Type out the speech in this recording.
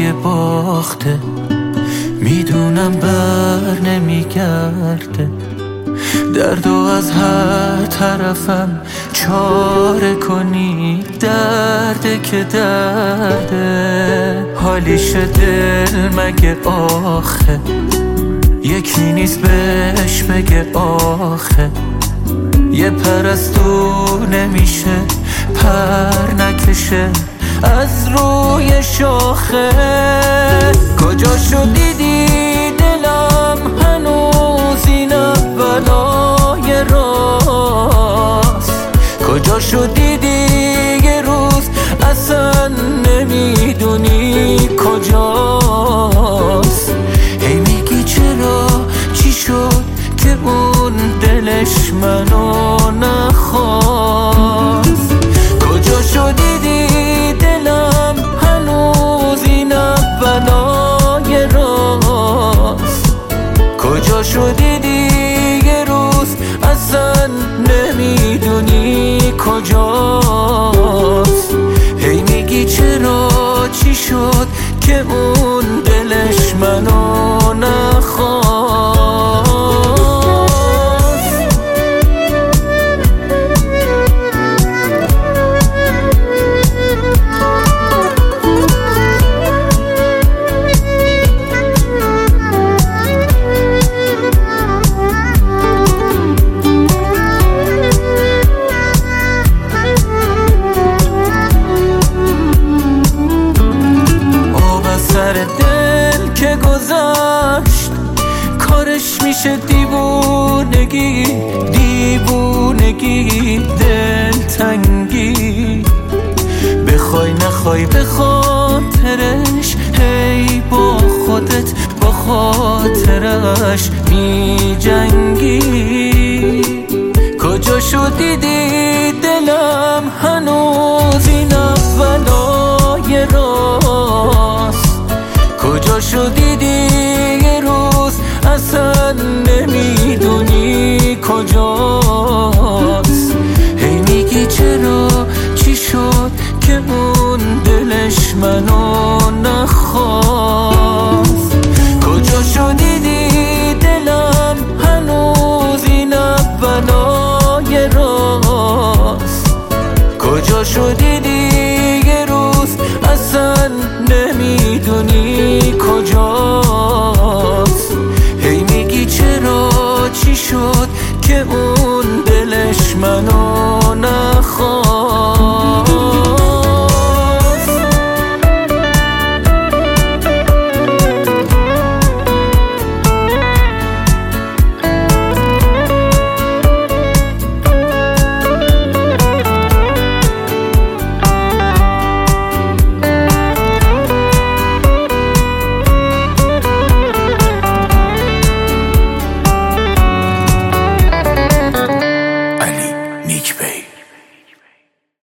پای باخته، میدونم بر نمیگرده. دردو از هر طرفم چاره کنی، درده که درده. حالیش دل مگه آخه، یکی نیست بهش بگه آخه. یه پرستو نمیشه پر نکشه از روی شاخه. کجا شد دیدی دلم هنوز این اولای راست؟ کجا شد دیدی یه روز اصلا نمیدونی کجاست؟ هی میگی چرا چی شد که اون دلش منو نخواست؟ کجا شد دیدی دلم هنوز این اولای راست؟ کجا شد دیدی یه روز اصلا نمیدونی کجاست؟ هی میگی چرا چی شد که اون دلش منو نخواست؟ دل که گذشت کارش میشه دیوونگی، دیوونگی دلتنگی. بخوای نخوای به خاطرش، هی با خودت با خاطرش می جنگی. کجا شد دیدی دلم هنوز این اولای راست؟ کجا شد دیدی یه روز اصلا نمیدونی کجاست؟ هی میگی چرا چی شد که اون دلش منو نخواست؟ کجا شد دیدی دلم هنوز این اولای راست؟ کجا شد دیدی